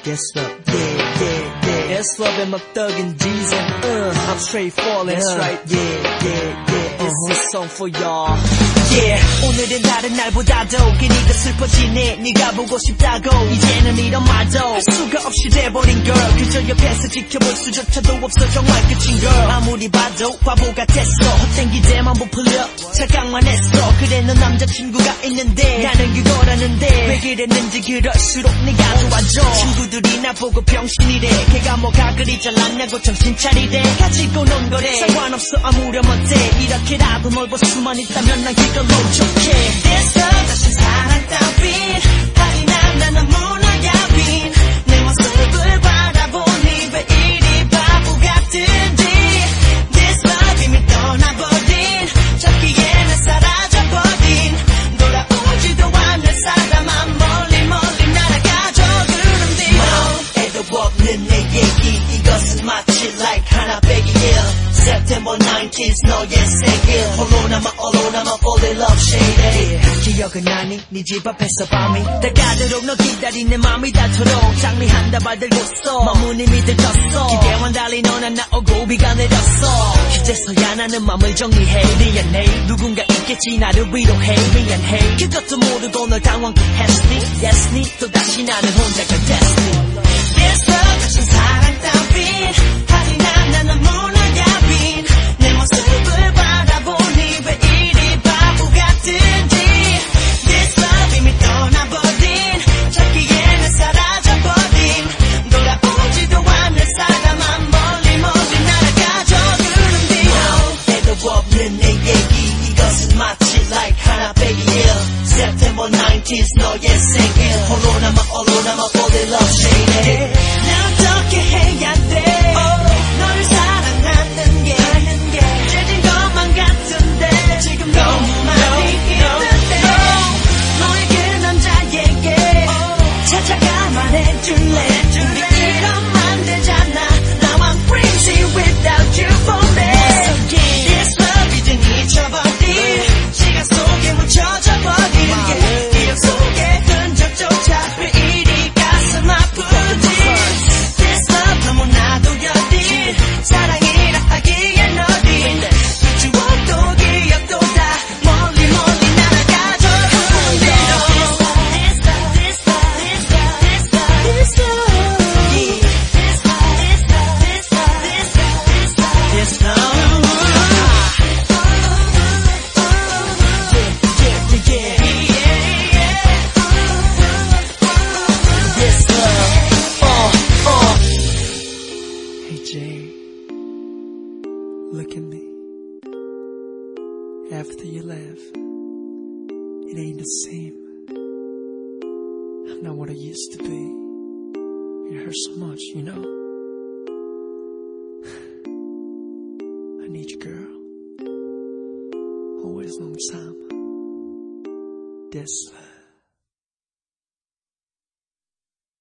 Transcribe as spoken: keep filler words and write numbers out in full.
Yes love, yeah, yeah, yeah. Yes love and my thuggin' G's and uh, I'm straight falling, that's right, yeah, yeah, yeah. This is a song for y'all. Yeah, 오늘은 다른 날보다도 괜히가 슬퍼지네. 네가 보고 싶다고 이제는 이런 말도 할 수가 없이 돼버린 girl. 그저 옆에서 지켜볼 수조차도 없어 정말 끝인 girl. 아무리 봐도 바보 같았어. 헛된 기대만 부풀려 착각만 했어. 그래 넌 남자친구가 있는데 나는 그거라는데 왜 그랬는지 그럴수록 네가 좋아져. 친구들이 나보고 병신이래. 걔가 뭐가 그리 잘났냐고 정신 차리래. 가지고 논 거래 상관없어 아무렴 어때. 이렇게라도 널 볼 수만 있다면 난 그걸로 좋게. This love 다시 사랑 따윈 하지만 난 너무나 야윈. 내 모습을 바라보니 왜 이리 바보 같은지. This love 이미 떠나버린 찾기에 난 사라져버린 돌아오지도 않을 사람만 멀리 멀리 날아가죠. 그런 뒤로 애도 없는 내 얘기 이것은 마치 like 하나 빼기 일 September nineteenth 너의 생일 홀로 남아 홀로 남아 fall in love shady. 기억은 나니 네 집 앞에서 밤이 다가도록 너 기다린 내 맘이 닳도록 장미한 다발 들고서 마음은 이미 들떴어. 기대와는 달리 넌 안 나오고 비가 내렸어. 이제서야 나는 맘을 정리해. 미안해 누군가 있겠지 나를 위로해. 미안해 그것도 모르고 널 당황케 했으니 Yes 니 또다시 나는 혼자가 됐으니. This love 다시 사랑 따윈 하지만 난 너무나 야윈. 내 모습을 바라보니 왜 이리 바보 같은지. This love 이미 떠나버린 찾기에 난 사라져버린 돌아오지도 않을 사람만 멀리 멀리 날아가죠. 그런 뒤로 애도 없는 내 얘기 이것은 마치 like 하나 빼기 일 September nineteenth 너의 생일 홀로 남아 홀로 남아 fall in love shady. 난 어떻게 해야 돼 널 사랑하는 게 죄진 것만 같은데 지금 너무 많이 힘든데 너의 그 남자에게 찾아가 말해줄래. 우리 이러면 되잖아. Now I'm crazy without you for me. This love 이젠 잊혀버린 시간 속에 묻혀져 버리는 게 기억 속에 흔적조차 왜 이리 가슴 아프지. This love 너무나도 여린 사랑이라 하기엔 어린 추억도 기억도 다 멀리 멀리 날아가죠. 그런 뒤로 This love This love This love This love This love This love This love This love This love This love Hey Jay, look at me. After you left, it ain't the same. I'm not what I used to be. It hurts so much, you know. I need you, girl. Always long time. This love.